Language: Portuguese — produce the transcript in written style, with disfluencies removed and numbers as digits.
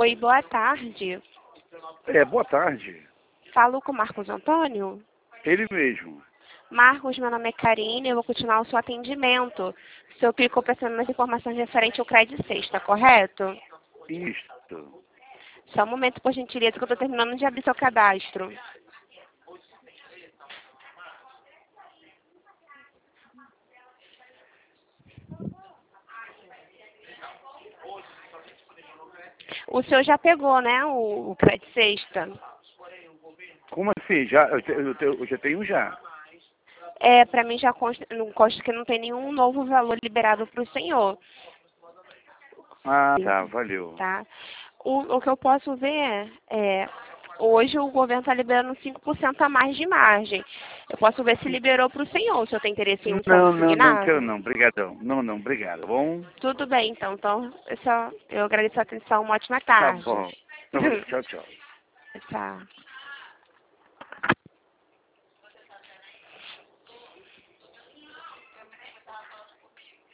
Oi, boa tarde. Boa tarde. Falo com o Marcos Antônio? Ele mesmo. Marcos, meu nome é Karine, eu vou continuar o seu atendimento. O senhor clicou para saber mais informações referentes ao Cred Sexta, correto? Isto. Só um momento, por gentileza, que eu estou terminando de abrir seu cadastro. O senhor já pegou, né, o Cred Sexta? Como assim? Já, eu já tenho já. Para mim já consta, não consta que não tem nenhum novo valor liberado para o senhor. Ah, tá, valeu. Tá? O que eu posso ver hoje o governo está liberando 5% a mais de margem. Eu posso ver se liberou para o senhor. O senhor tem interesse em um Não quero consignado? não, brigadão. Não, obrigado, tá bom? Tudo bem, então. Eu agradeço a atenção. Uma ótima Tá tarde. bom. Tá bom, tchau, tchau. Tchau.